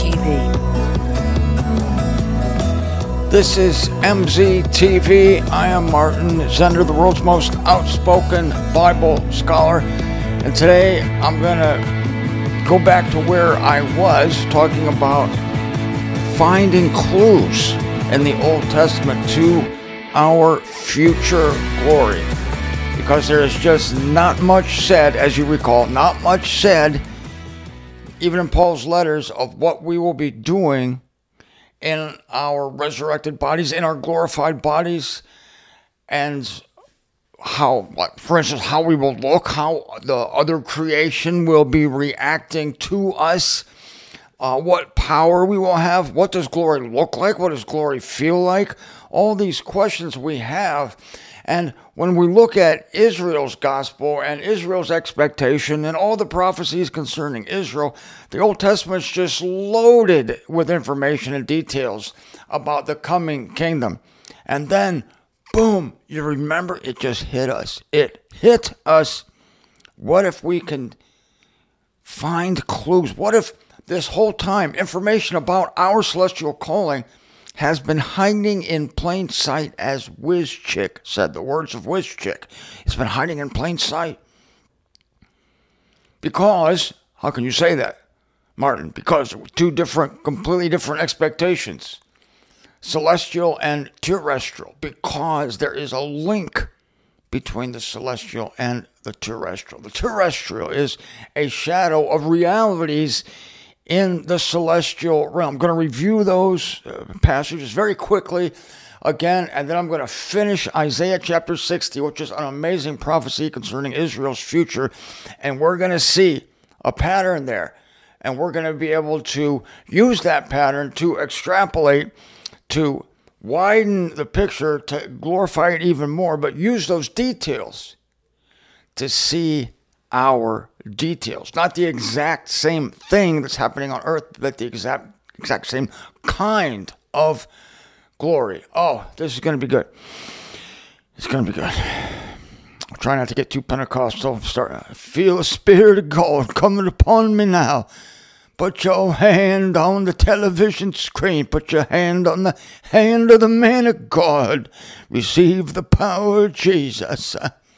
TV. This is MZTV. I am Martin Zender, the world's most outspoken Bible scholar. And today I'm going to go back to where I was talking about finding clues in the Old Testament to our future glory. Because there is just not much said, as you recall, not much said, even in Paul's letters, of what we will be doing in our resurrected bodies, in our glorified bodies, and how, like, for instance, how we will look, how the other creation will be reacting to us, what power we will have, what does glory look like, what does glory feel like, all these questions we have. And when we look at Israel's gospel and Israel's expectation and all the prophecies concerning Israel, the Old Testament's just loaded with information and details about the coming kingdom. And then, boom, you remember, it just hit us. It hit us. What if we can find clues? What if this whole time information about our celestial calling has been hiding in plain sight, as Whiz-Chick said, the words of Whiz-Chick. It's been hiding in plain sight. Because, how can you say that, Martin? Because there were two completely different expectations, celestial and terrestrial, because there is a link between the celestial and the terrestrial. The terrestrial is a shadow of realities in the celestial realm. I'm going to review those passages very quickly again, and then I'm going to finish Isaiah chapter 60, which is an amazing prophecy concerning Israel's future, and we're going to see a pattern there, and we're going to be able to use that pattern to extrapolate, to widen the picture, to glorify it even more, but use those details to see our details, not the exact same thing that's happening on earth, but the exact same kind of glory. Oh, this is going to be good. It's going to be good. I'm trying not to get too Pentecostal. Feel the Spirit of God coming upon me now. Put your hand on the television screen. Put your hand on the hand of the man of God. Receive the power of Jesus.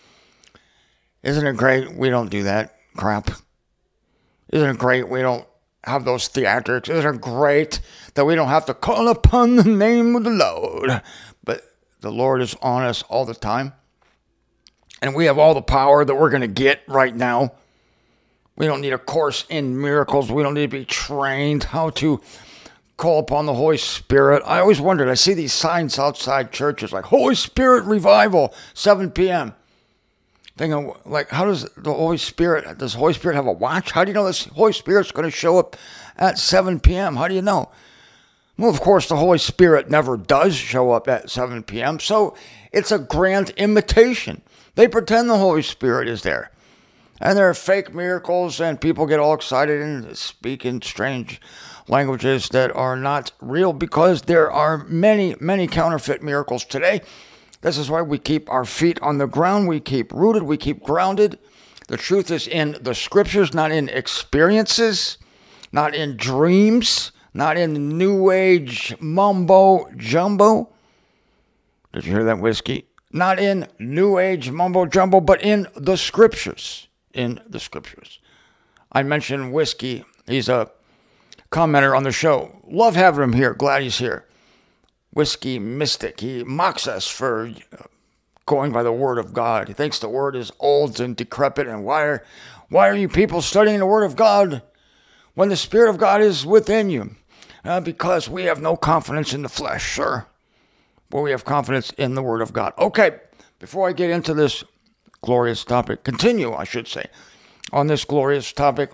Isn't it great we don't do that crap? Isn't it great we don't have those theatrics? Isn't it great that we don't have to call upon the name of the Lord? But the Lord is on us all the time. And we have all the power that we're going to get right now. We don't need a course in miracles. We don't need to be trained how to call upon the Holy Spirit. I always wondered, I see these signs outside churches like Holy Spirit Revival, 7 p.m. Thinking, like, how does the Holy Spirit have a watch? How do you know this Holy Spirit's going to show up at 7 p.m.? How do you know? Well, of course, the Holy Spirit never does show up at 7 p.m., so it's a grand imitation. They pretend the Holy Spirit is there. And there are fake miracles, and people get all excited and speak in strange languages that are not real, because there are many, many counterfeit miracles today. This is why we keep our feet on the ground. We keep rooted. We keep grounded. The truth is in the scriptures, not in experiences, not in dreams, not in new age mumbo jumbo. Did you hear that, Whiskey? Not in new age mumbo jumbo, but in the scriptures. In the scriptures. I mentioned Whiskey. He's a commenter on the show. Love having him here. Glad he's here. Whiskey Mystic. He mocks us for going by the word of God. He thinks the word is old and decrepit, and why are you people studying the word of God when the Spirit of God is within you? Because we have no confidence in the flesh, sir. But we have confidence in the word of God. Okay, before I get into this glorious topic, continue, I should say, on this glorious topic,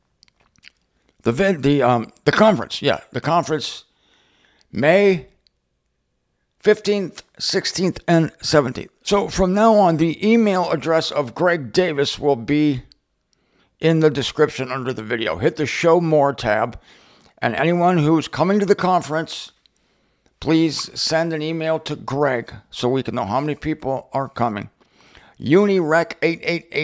the conference, the conference, May 15th, 16th, and 17th. So from now on, the email address of Greg Davis will be in the description under the video. Hit the Show More tab, and anyone who's coming to the conference, please send an email to Greg so we can know how many people are coming.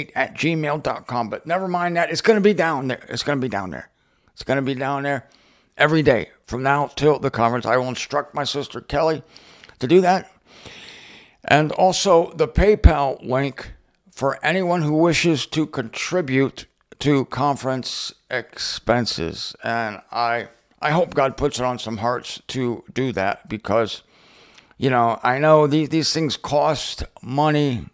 unirec888@gmail.com. But never mind that. It's going to be down there. It's going to be down there. every day from now till the conference. I will instruct my sister Kelly to do that. And also the PayPal link for anyone who wishes to contribute to conference expenses. And I hope God puts it on some hearts to do that because, I know these things cost money.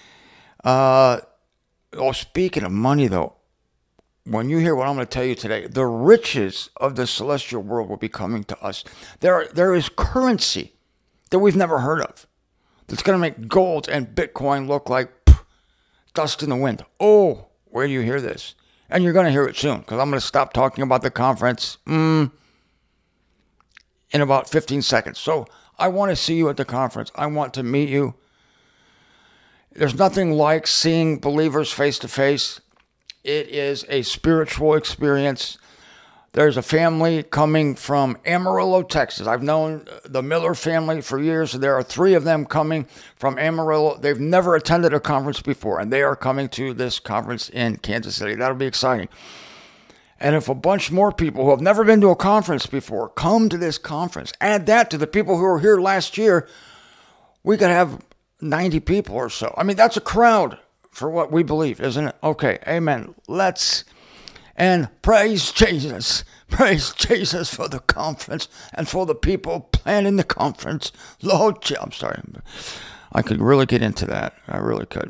Speaking of money, though, when you hear what I'm going to tell you today, the riches of the celestial world will be coming to us. There is currency that we've never heard of that's going to make gold and Bitcoin look like dust in the wind. Oh, where do you hear this? And you're going to hear it soon because I'm going to stop talking about the conference in about 15 seconds. So I want to see you at the conference. I want to meet you. There's nothing like seeing believers face to face. It is a spiritual experience. There's a family coming from Amarillo, Texas. I've known the Miller family for years. There are 3 of them coming from Amarillo. They've never attended a conference before, and they are coming to this conference in Kansas City. That'll be exciting. And if a bunch more people who have never been to a conference before come to this conference, add that to the people who were here last year, we could have 90 people or so. I mean, that's a crowd for what we believe, isn't it? Okay, amen. And praise Jesus. Praise Jesus for the conference and for the people planning the conference. Lord, I'm sorry. I could really get into that. I really could.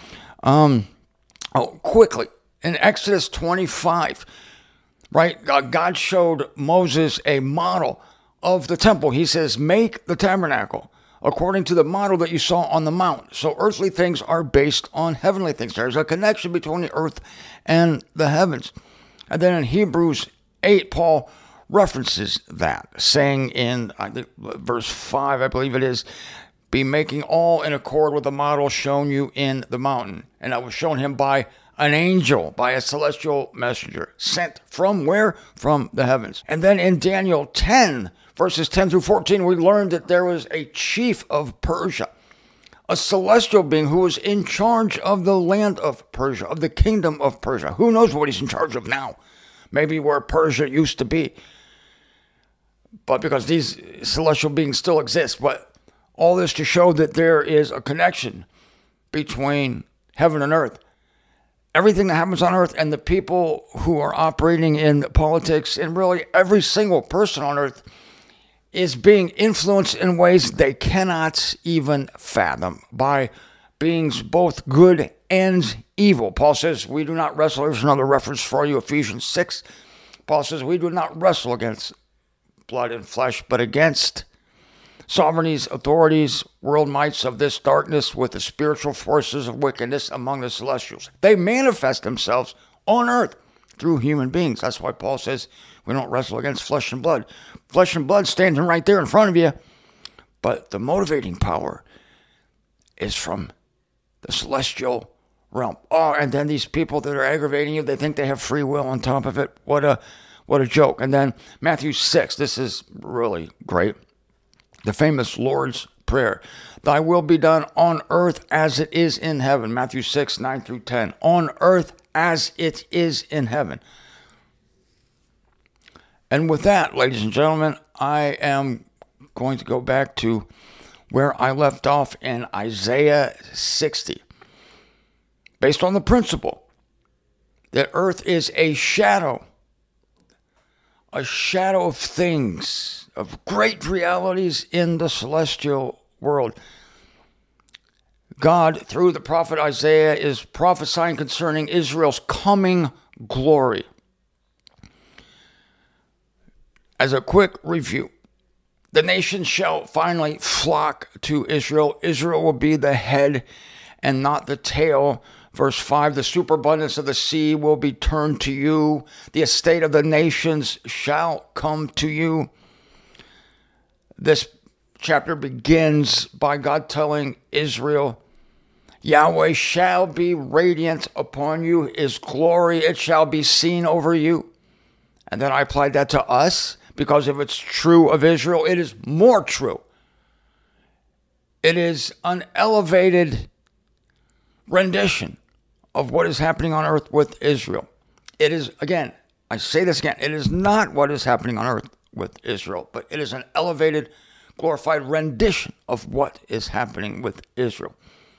Quickly. In Exodus 25, right, God showed Moses a model of the temple. He says, make the tabernacle according to the model that you saw on the mount. So earthly things are based on heavenly things. There's a connection between the earth and the heavens. And then in Hebrews 8, Paul references that, saying in verse 5, I believe it is, be making all in accord with the model shown you in the mountain. And that was shown him by an angel, by a celestial messenger, sent from where? From the heavens. And then in Daniel 10, verses 10 through 14, we learned that there was a chief of Persia, a celestial being who was in charge of the land of Persia, of the kingdom of Persia. Who knows what he's in charge of now? Maybe where Persia used to be. But because these celestial beings still exist. But all this to show that there is a connection between heaven and earth. Everything that happens on earth and the people who are operating in politics and really every single person on earth is being influenced in ways they cannot even fathom by beings both good and evil. Paul says, we do not wrestle. There's another reference for you, Ephesians 6. Paul says, we do not wrestle against blood and flesh, but against sovereignties, authorities, world mights of this darkness with the spiritual forces of wickedness among the celestials. They manifest themselves on earth through human beings. That's why Paul says we don't wrestle against flesh and blood. Flesh and blood standing right there in front of you. But the motivating power is from the celestial realm. Oh, and then these people that are aggravating you, they think they have free will on top of it. What a joke. And then Matthew 6, this is really great. The famous Lord's Prayer. Thy will be done on earth as it is in heaven. Matthew 6, 9 through 10. On earth as it is in heaven. And with that, ladies and gentlemen, I am going to go back to where I left off in Isaiah 60. Based on the principle that earth is a shadow of things, of great realities in the celestial world. God, through the prophet Isaiah, is prophesying concerning Israel's coming glory. As a quick review, the nations shall finally flock to Israel. Israel will be the head and not the tail. Verse 5, the superabundance of the sea will be turned to you. The estate of the nations shall come to you. This chapter begins by God telling Israel, Yahweh shall be radiant upon you. His glory, it shall be seen over you. And then I applied that to us, because if it's true of Israel, it is more true. It is an elevated rendition of what is happening on earth with Israel. It is, again, I say this again, it is not what is happening on earth with Israel, but it is an elevated, glorified rendition of what is happening with Israel.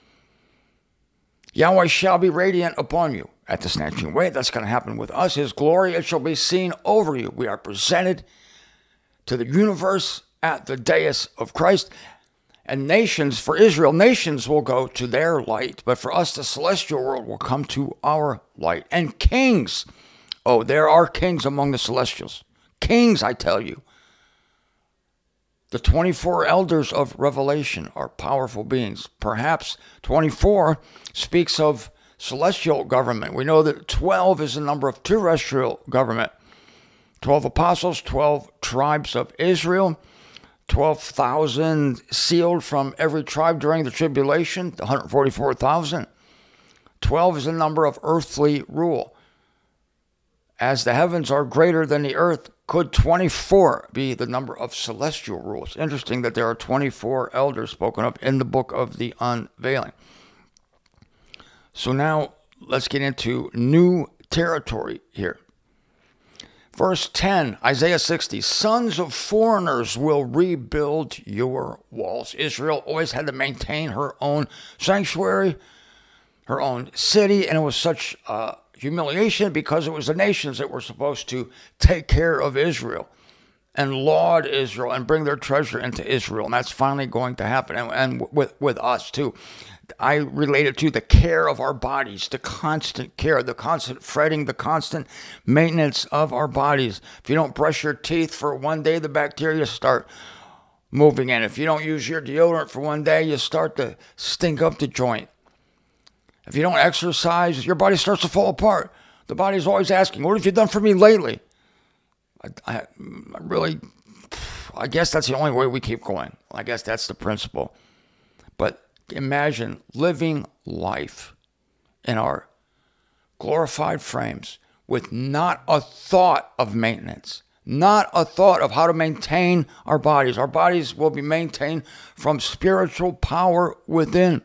Yahweh shall be radiant upon you at the snatching away. That's going to happen with us. His glory, it shall be seen over you. We are presented to the universe at the dais of Christ. And nations, for Israel, nations will go to their light. But for us, the celestial world will come to our light. And kings, oh, there are kings among the celestials. Kings, I tell you. The 24 elders of Revelation are powerful beings. Perhaps 24 speaks of celestial government. We know that 12 is the number of terrestrial government. 12 apostles, 12 tribes of Israel, 12,000 sealed from every tribe during the tribulation, 144,000. 12 is the number of earthly rule. As the heavens are greater than the earth, could 24 be the number of celestial rules? Interesting that there are 24 elders spoken of in the book of the unveiling. So now let's get into new territory here. Verse 10, Isaiah 60, sons of foreigners will rebuild your walls. Israel always had to maintain her own sanctuary, her own city, and it was such humiliation because it was the nations that were supposed to take care of Israel and laud Israel and bring their treasure into Israel. And that's finally going to happen. And with us too. I relate it to the care of our bodies, the constant care, the constant fretting, the constant maintenance of our bodies. If you don't brush your teeth for one day, the bacteria start moving in. If you don't use your deodorant for one day, you start to stink up the joint. If you don't exercise, your body starts to fall apart. The body's always asking, what have you done for me lately? I guess that's the only way we keep going. I guess that's the principle. But imagine living life in our glorified frames with not a thought of maintenance, not a thought of how to maintain our bodies. Our bodies will be maintained from spiritual power within.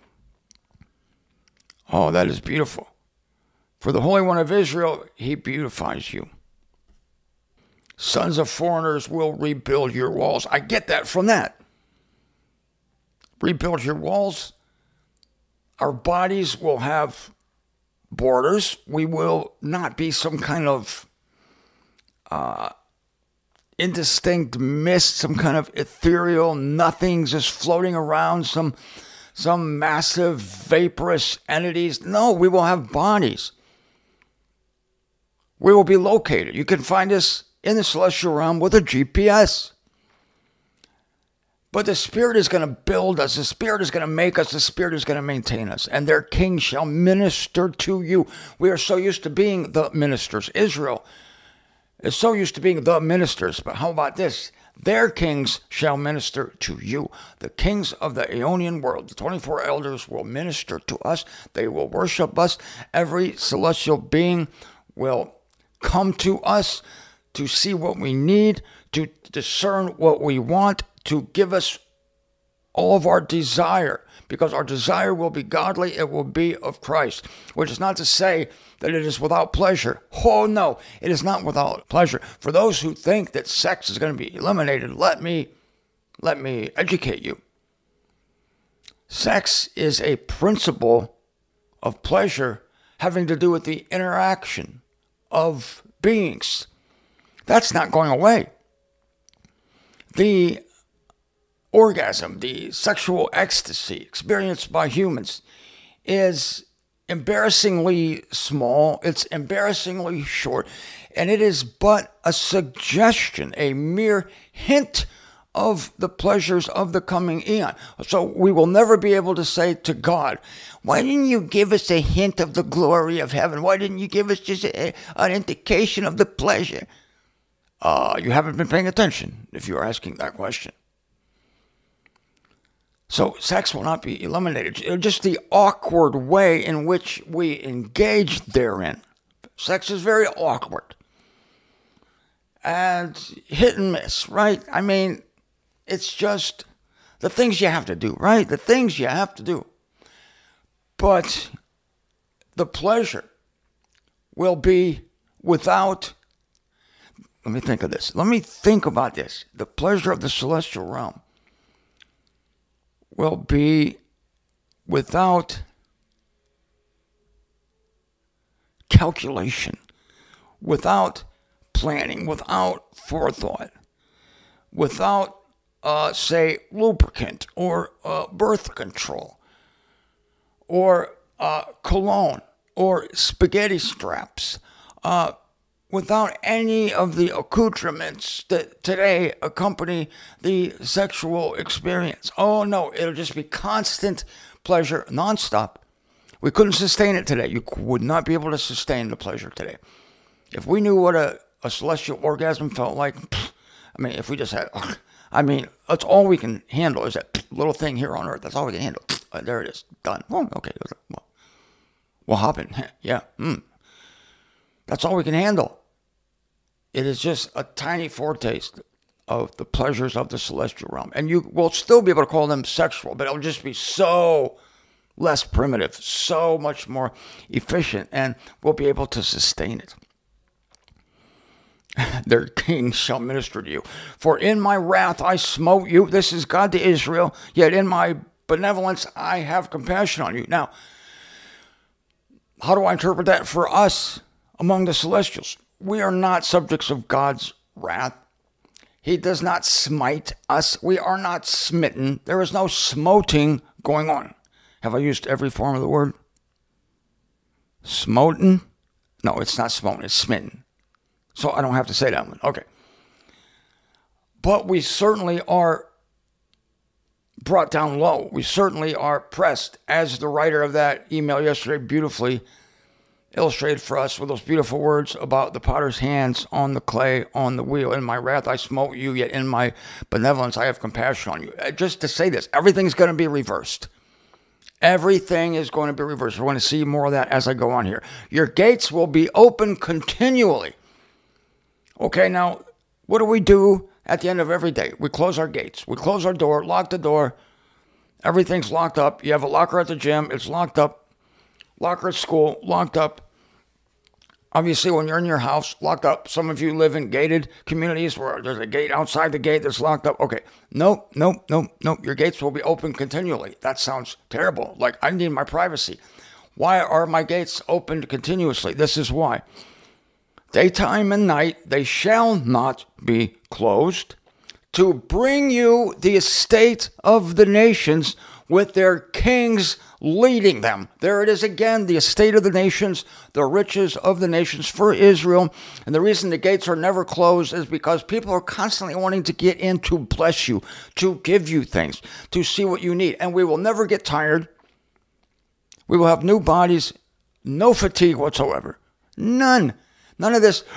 Oh, that is beautiful. For the Holy One of Israel, he beautifies you. Sons of foreigners will rebuild your walls. I get that from that. Rebuild your walls. Our bodies will have borders. We will not be some kind of indistinct mist, some kind of ethereal nothing just floating around, some massive vaporous entities. No, we will have bodies. We will be located. You can find us in the celestial realm with a GPS. But the Spirit is going to build us. The Spirit is going to make us. The Spirit is going to maintain us. And their king shall minister to you. We are so used to being the ministers. Israel is so used to being the ministers. But how about this? Their kings shall minister to you. The kings of the Aeonian world, the 24 elders, will minister to us. They will worship us. Every celestial being will come to us to see what we need, to discern what we want, to give us all of our desire, because our desire will be godly, it will be of Christ, which is not to say that it is without pleasure. Oh no, it is not without pleasure. For those who think that sex is going to be eliminated, let me educate you. Sex is a principle of pleasure having to do with the interaction of beings. That's not going away. The orgasm, the sexual ecstasy experienced by humans is embarrassingly small. It's embarrassingly short. And it is but a suggestion, a mere hint of the pleasures of the coming eon. So we will never be able to say to God, why didn't you give us a hint of the glory of heaven? Why didn't you give us just an indication of the pleasure? You haven't been paying attention if you're asking that question. So sex will not be eliminated. It's just the awkward way in which we engage therein. Sex is very awkward. And hit and miss, right? I mean, it's just the things you have to do, right? The things you have to do. But the pleasure will be without, let me think of this. Let me think about this. The pleasure of the celestial realm will be without calculation, without planning, without forethought, without, say, lubricant or birth control or cologne or spaghetti straps, without any of the accoutrements that today accompany the sexual experience. Oh no, it'll just be constant pleasure, nonstop. We couldn't sustain it today. You would not be able to sustain the pleasure today. If we knew what a celestial orgasm felt like, I mean, if we just had, I mean, that's all we can handle is that little thing here on earth. That's all we can handle. There it is. Done. Oh, okay. Well, hopping. Yeah. That's all we can handle. It is just a tiny foretaste of the pleasures of the celestial realm. And you will still be able to call them sexual, but it'll just be so less primitive, so much more efficient, and we'll be able to sustain it. Their king shall minister to you. For in my wrath I smote you. This is God to Israel. Yet in my benevolence I have compassion on you. Now, how do I interpret that for us among the celestials? We are not subjects of God's wrath. He does not smite us. We are not smitten. There is no smoting going on. Have I used every form of the word? Smoten? No, it's not smoten. It's smitten. So I don't have to say that one. Okay. But we certainly are brought down low. We certainly are pressed, as the writer of that email yesterday beautifully illustrated for us with those beautiful words about the potter's hands on the clay, on the wheel. In my wrath I smote you, yet in my benevolence I have compassion on you. Just to say this, everything's going to be reversed. Everything is going to be reversed. We're going to see more of that as I go on here. Your gates will be open continually. Okay, now, what do we do at the end of every day? We close our gates. We close our door, lock the door. Everything's locked up. You have a locker at the gym. It's locked up. Locker at school, locked up. Obviously, when you're in your house, locked up. Some of you live in gated communities where there's a gate outside the gate that's locked up. Okay, nope. Your gates will be open continually. That sounds terrible. Like, I need my privacy. Why are my gates opened continuously? This is why. Daytime and night, they shall not be closed, to bring you the estate of the nations with their kings leading them. There it is again, the estate of the nations, the riches of the nations for Israel. And the reason the gates are never closed is because people are constantly wanting to get in to bless you, to give you things, to see what you need. And we will never get tired. We will have new bodies, no fatigue whatsoever. None. None of this.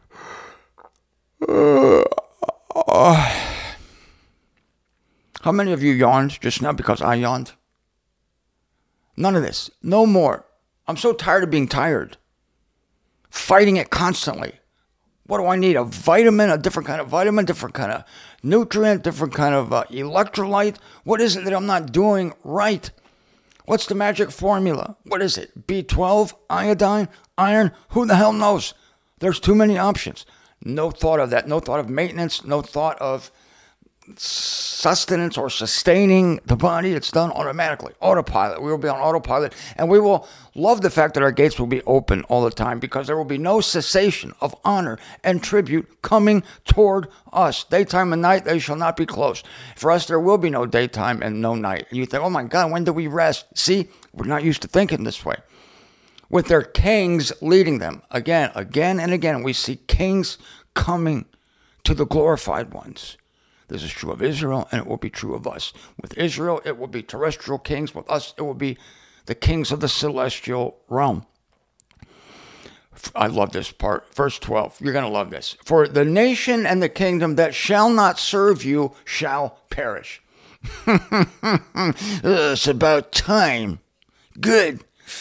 How many of you yawned just now because I yawned? None of this. No more. I'm so tired of being tired. Fighting it constantly. What do I need? A vitamin, a different kind of vitamin, different kind of nutrient, different kind of electrolyte? What is it that I'm not doing right? What's the magic formula? What is it? B12, iodine, iron? Who the hell knows? There's too many options. No thought of that. No thought of maintenance. No thought of sustenance or sustaining the body. It's done automatically. Autopilot. We will be on autopilot. And we will love the fact that our gates will be open all the time because there will be no cessation of honor and tribute coming toward us. Daytime and night, they shall not be closed. For us, there will be no daytime and no night. And you think, oh my God, when do we rest? See, we're not used to thinking this way. With their kings leading them. Again and again, we see kings coming to the glorified ones. This is true of Israel, and it will be true of us. With Israel, it will be terrestrial kings. With us, it will be the kings of the celestial realm. I love this part. Verse 12. You're going to love this. For the nation and the kingdom that shall not serve you shall perish. It's about time. Good.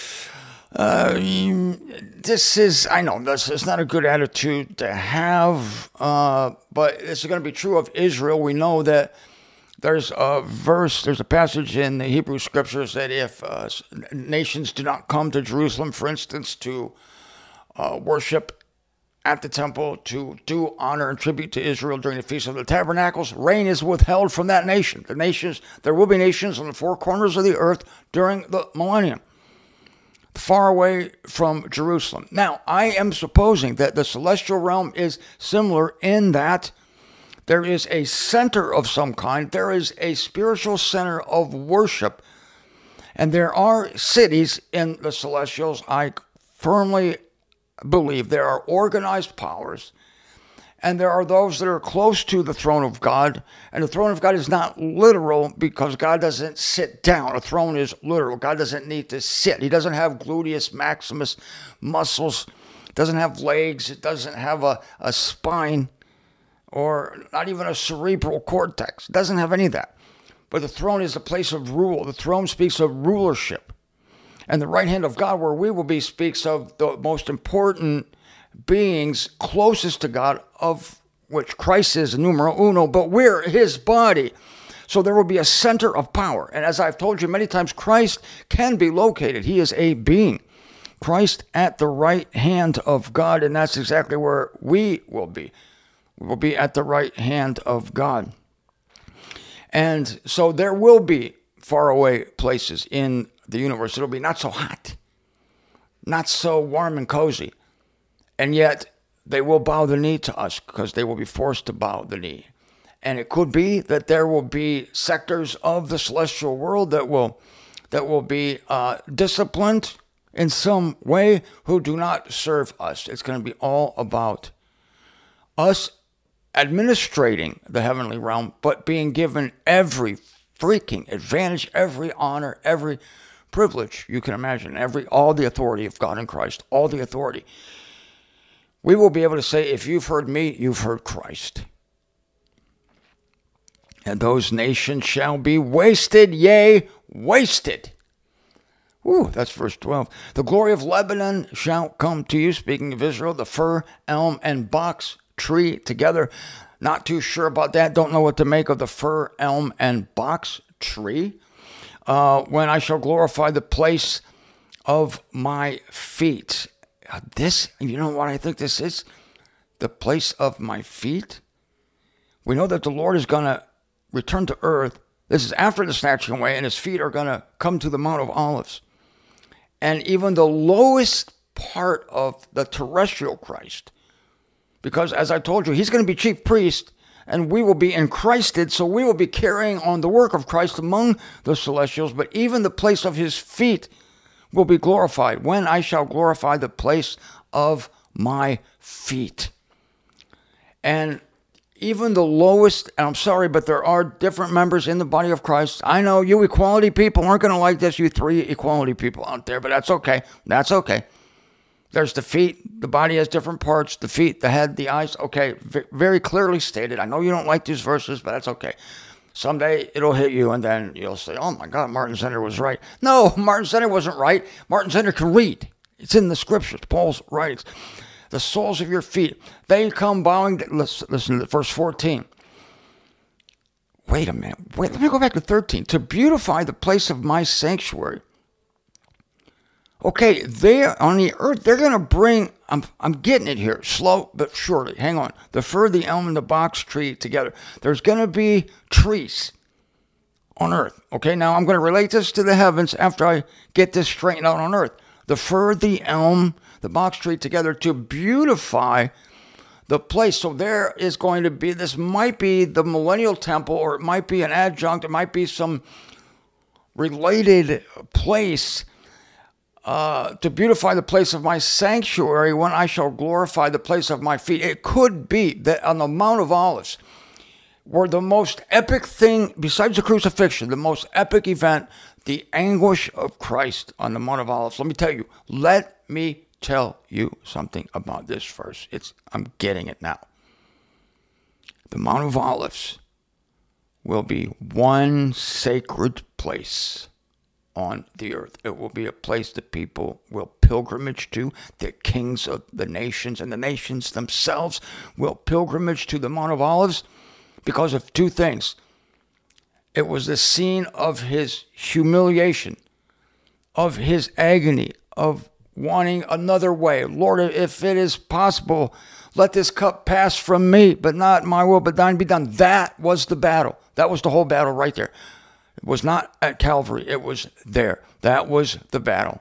This is not a good attitude to have, but this is going to be true of Israel. We know that there's a passage in the Hebrew scriptures that if nations do not come to Jerusalem, for instance, to worship at the temple to do honor and tribute to Israel during the Feast of the Tabernacles. Rain is withheld from that nation. There will be nations on the four corners of the earth during the millennium, far away from Jerusalem. Now, I am supposing that the celestial realm is similar in that there is a center of some kind. There is a spiritual center of worship. And there are cities in the celestials. I firmly believe there are organized powers. And there are those that are close to the throne of God. And the throne of God is not literal because God doesn't sit down. A throne is literal. God doesn't need to sit. He doesn't have gluteus maximus muscles. It doesn't have legs. It doesn't have a spine or not even a cerebral cortex. It doesn't have any of that. But the throne is a place of rule. The throne speaks of rulership. And the right hand of God, where we will be, speaks of the most important beings closest to God, of which Christ is numero uno, but we're his body. So there will be a center of power. And as I've told you many times, Christ can be located. He is a being. Christ at the right hand of God, and that's exactly where we will be. We will be at the right hand of God. And so there will be faraway places in the universe. It'll be not so hot, not so warm and cozy. And yet they will bow the knee to us because they will be forced to bow the knee. And it could be that there will be sectors of the celestial world that will be disciplined in some way who do not serve us. It's going to be all about us administrating the heavenly realm, but being given every freaking advantage, every honor, every privilege you can imagine, all the authority of God in Christ, all the authority. We will be able to say, if you've heard me, you've heard Christ. And those nations shall be wasted, yea, wasted. Ooh, that's verse 12. The glory of Lebanon shall come to you, speaking of Israel, the fir, elm, and box tree together. Not too sure about that. Don't know what to make of the fir, elm, and box tree. When I shall glorify the place of my feet. This, you know what I think this is? The place of my feet. We know that the Lord is going to return to earth. This is after the snatching away, and his feet are going to come to the Mount of Olives. And even the lowest part of the terrestrial Christ, because as I told you, he's going to be chief priest, and we will be enchrysted, so we will be carrying on the work of Christ among the celestials, but even the place of his feet will be glorified. When I shall glorify the place of my feet. And even the lowest, and I'm sorry, but there are different members in the body of Christ. I know you equality people aren't going to like this, you three equality people out there, but that's okay. That's okay. There's the feet. The body has different parts. The feet, the head, the eyes. Okay, very clearly stated. I know you don't like these verses, but that's okay. Someday it'll hit you, and then you'll say, oh my God, Martin Zenner was right. No, Martin Zenner wasn't right. Martin Zenner can read. It's in the scriptures, Paul's writings. The soles of your feet, they come bowing. Listen to verse 14. Wait a minute. Let me go back to 13. To beautify the place of my sanctuary. Okay, they on the earth, they're going to bring, I'm getting it here, slow but surely. Hang on. The fir, the elm, and the box tree together. There's going to be trees on earth. Okay, now I'm going to relate this to the heavens after I get this straightened out on earth. The fir, the elm, the box tree together to beautify the place. So there is going to be, this might be the millennial temple, or it might be an adjunct, it might be some related place to beautify the place of my sanctuary when I shall glorify the place of my feet. It could be that on the Mount of Olives, where the most epic thing, besides the crucifixion, the most epic event, the anguish of Christ on the Mount of Olives. Let me tell you something about this verse. I'm getting it now. The Mount of Olives will be one sacred place on the earth. It will be a place that people will pilgrimage to. The kings of the nations and the nations themselves will pilgrimage to the Mount of Olives because of two things. It was the scene of his humiliation, of his agony, of wanting another way. Lord, if it is possible, let this cup pass from me, but not my will, but thine be done. That was the battle. That was the whole battle right there. It was not at Calvary. It was there. That was the battle.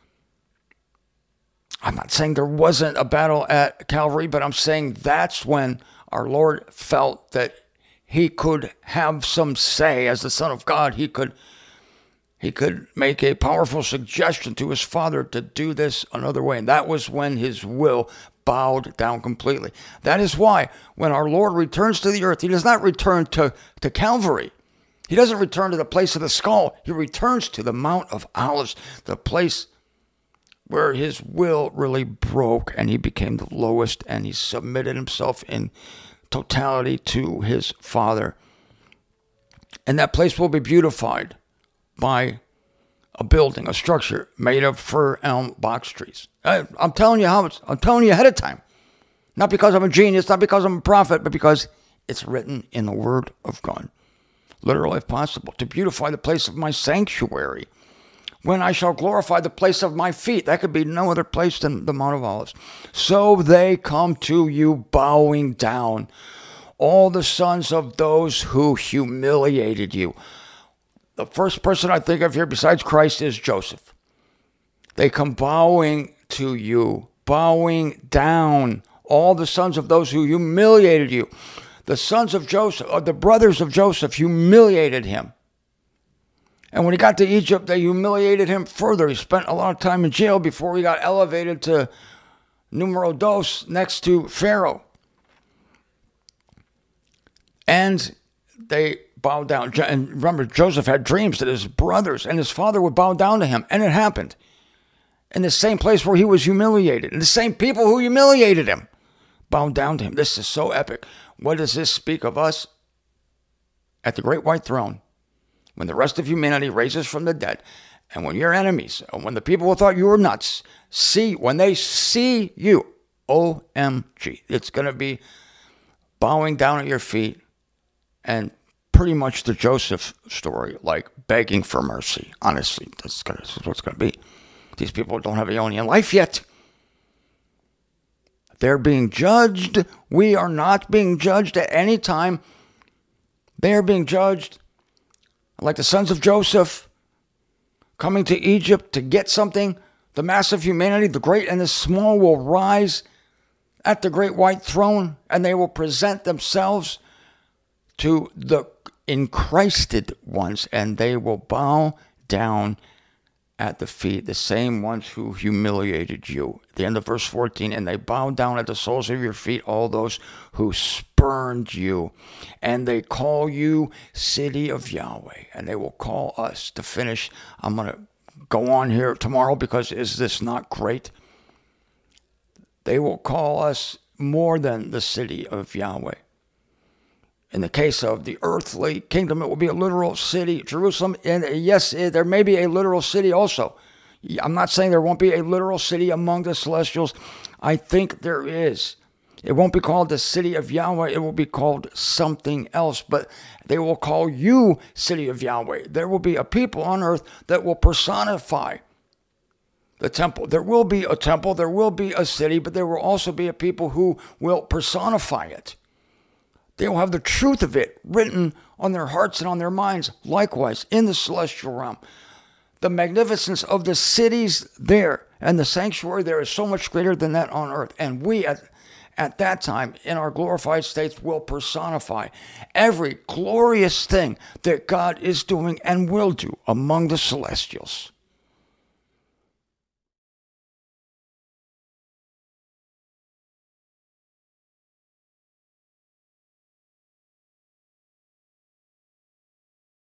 I'm not saying there wasn't a battle at Calvary, but I'm saying that's when our Lord felt that he could have some say as the Son of God. He could make a powerful suggestion to his Father to do this another way. And that was when his will bowed down completely. That is why when our Lord returns to the earth, he does not return to Calvary. He doesn't return to the place of the skull. He returns to the Mount of Olives, the place where his will really broke and he became the lowest and he submitted himself in totality to his Father. And that place will be beautified by a building, a structure made of fir elm box trees. I'm telling you I'm telling you ahead of time. Not because I'm a genius, not because I'm a prophet, but because it's written in the Word of God. Literally, if possible, to beautify the place of my sanctuary. When I shall glorify the place of my feet. That could be no other place than the Mount of Olives. So they come to you bowing down, all the sons of those who humiliated you. The first person I think of here besides Christ is Joseph. They come bowing to you, bowing down, all the sons of those who humiliated you. The sons of Joseph, or the brothers of Joseph, humiliated him. And when he got to Egypt, they humiliated him further. He spent a lot of time in jail before he got elevated to numero dos next to Pharaoh. And they bowed down. And remember, Joseph had dreams that his brothers and his father would bow down to him. And it happened. In the same place where he was humiliated. And the same people who humiliated him bowed down to him. This is so epic. What does this speak of us? At the great white throne, when the rest of humanity raises from the dead, and when your enemies, and when the people who thought you were nuts, when they see you, OMG, it's going to be bowing down at your feet, and pretty much the Joseph story, like begging for mercy. Honestly, this is what it's going to be. These people don't have Aeonian life yet. They're being judged. We are not being judged at any time. They are being judged like the sons of Joseph coming to Egypt to get something. The mass of humanity, the great and the small, will rise at the great white throne, and they will present themselves to the enchrysted ones, and they will bow down at the feet, the same ones who humiliated you. At the end of verse 14, and they bow down at the soles of your feet, all those who spurned you, and they call you city of Yahweh, and they will call us, to finish. I'm going to go on here tomorrow because is this not great? They will call us more than the city of Yahweh. In the case of the earthly kingdom, it will be a literal city, Jerusalem. And yes, there may be a literal city also. I'm not saying there won't be a literal city among the celestials. I think there is. It won't be called the city of Yahweh. It will be called something else. But they will call you city of Yahweh. There will be a people on earth that will personify the temple. There will be a temple. There will be a city. But there will also be a people who will personify it. They will have the truth of it written on their hearts and on their minds. Likewise, in the celestial realm, the magnificence of the cities there and the sanctuary there is so much greater than that on earth. And we at that time, in our glorified states, will personify every glorious thing that God is doing and will do among the celestials.